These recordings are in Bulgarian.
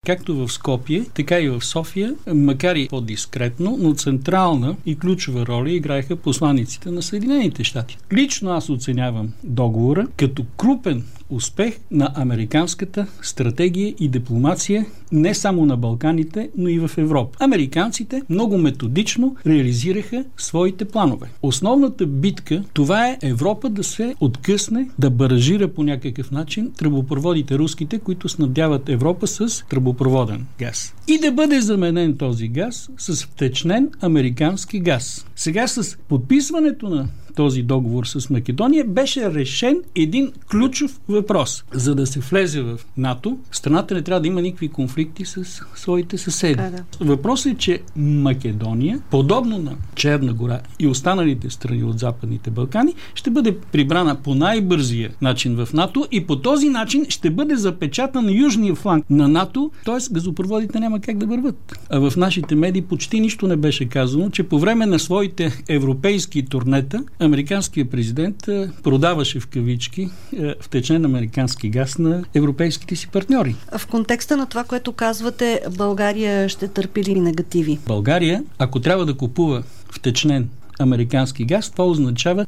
както в Скопие, така и в София, макар и по-дискретно, но централна и ключова роля играеха посланиците на Съединените щати. Лично аз оценявам договора като крупен успех на американската стратегия и дипломация не само на Балканите, но и в Европа. Американците много методично реализираха своите планове. Основната битка, това е Европа да се откъсне, да баражира по някакъв начин тръбопроводите руските, които снабдяват Европа с тръбопроводен газ. И да бъде заменен този газ с втечнен американски газ. Сега с подписването на този договор с Македония беше решен един ключов въпрос. За да се влезе в НАТО, страната не трябва да има никакви конфликти с своите съседи. Въпросът е, че Македония, подобно на Черна гора и останалите страни от Западните Балкани, ще бъде прибрана по най-бързия начин в НАТО и по този начин ще бъде запечатан южния фланг на НАТО, т.е. газопроводите няма как да върват. А в нашите медии почти нищо не беше казано, че по време на своите европейски турнета американският президент продаваше в кавички втечнен американски газ на европейските си партньори. В контекста на това, което казвате, България ще търпи ли негативи? България, ако трябва да купува втечнен американски газ, това означава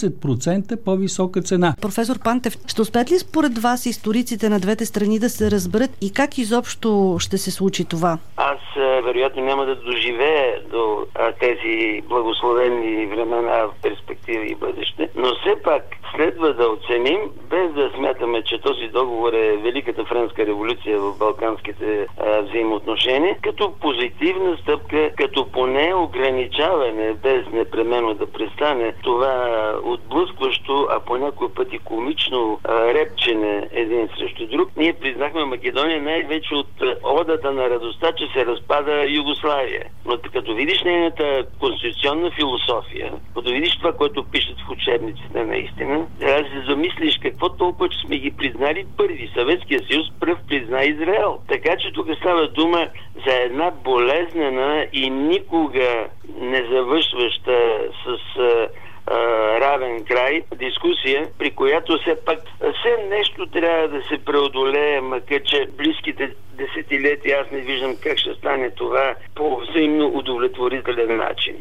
30% по-висока цена. Професор Пантев, ще успеят ли според вас историците на двете страни да се разберат и как изобщо ще се случи това? Аз вероятно няма да доживея до тези благословени времена в перспектива и бъдеще, но все пак следва да оценим, без да смятаме, че този договор е Великата френска революция в балканските взаимоотношения, като позитивна стъпка, като поне ограничаване, без непременно да престане това отблъскващо, а по някой пъти комично репчене един срещу друг. Ние признахме Македония най-вече от одата на радостта, че се разпада Югославия. Но като видиш нейната конституционна философия, като видиш това, което пишат в учебниците наистина, трябва да се замислиш какво толкова, че сме ги признали първи. Съветския съюз пръв призна Израел. Така че тук става дума за една болезнена и никога не завършваща с равен край дискусия, при която все пак нещо трябва да се преодолее, макар че близките десетилетия аз не виждам как ще стане това по взаимно удовлетворителен начин.